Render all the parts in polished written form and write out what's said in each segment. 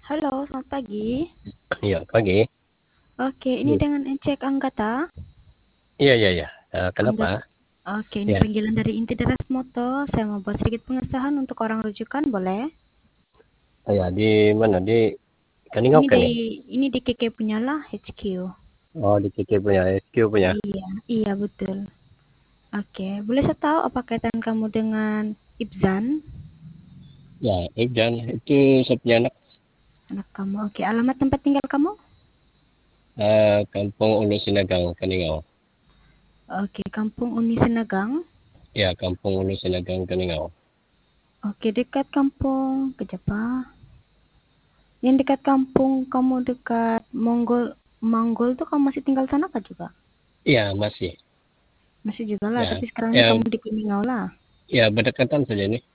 Halo, selamat pagi. Iya, pagi. Oke, ini Iya, dengan Ecek Anggata. iya, iya. Iya. Kenapa? Anggat. Oke, ini Ya, panggilan dari Inti Deras Moto. Saya mau buat sedikit pengesahan untuk orang rujukan, boleh? ya di mana? Di Ini Kaningauke nih? di KK punya lah, HQ. Oh, di KK punya, SQ punya. Iya, iya betul. Oke, boleh saya tahu apa kaitan kamu dengan Ibzan, Ya, Ijan itu saya punya anak anak kamu? Oke, alamat tempat tinggal kamu? Kampung Ulu Sinagang, Kaningau. Oke, Kampung Uni Senagang. Ya, Kampung Ulu Sinagang, Kaningau. Oke, dekat kampung Kejapa. Yang dekat kampung kamu dekat Monggol tuh kamu masih tinggal sana kah juga? Iya, masih. Masih juga lah, Ya, tapi sekarang ini ya, kamu di Kuningau lah. ya berdekatan saja nih.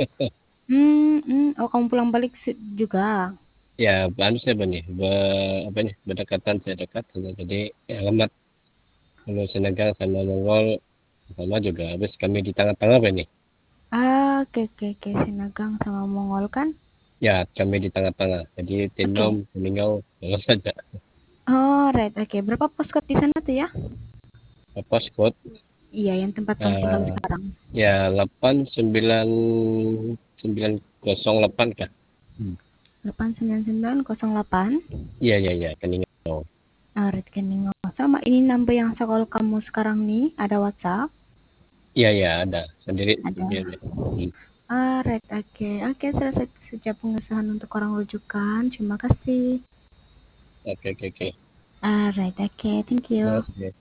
Oh kamu pulang balik juga. Ya, harusnya benih, apa nih, berdekatan saya dekat. Jadi, ya, alamat Ulu Sinagang sama Mongol sama juga. Habis kami di tengah-tengah benih. Oke, oke, oke. Sinagang sama Mongol kan? Ya, kami di tengah-tengah. Jadi, Tinom, Oke. Kaningau, jelas saja. Oh, right. Oke. Berapa poskot di sana tuh ya? Postcode Iya, yang tempat kamu tinggal eh, sekarang. ya 89908 kah? Hmm. 89908. Iya, iya, iya, Kaningau. Right, Keningau. Sama ini number yang sekolah kamu sekarang nih, ada WhatsApp? Iya, iya, ada sendiri Ada. sendiri. Hmm. Right. Oke. Oke, selesai sejak pengesahan untuk orang rujukan. Terima kasih. Oke, oke, oke. Right. Oke. Thank you. Oke.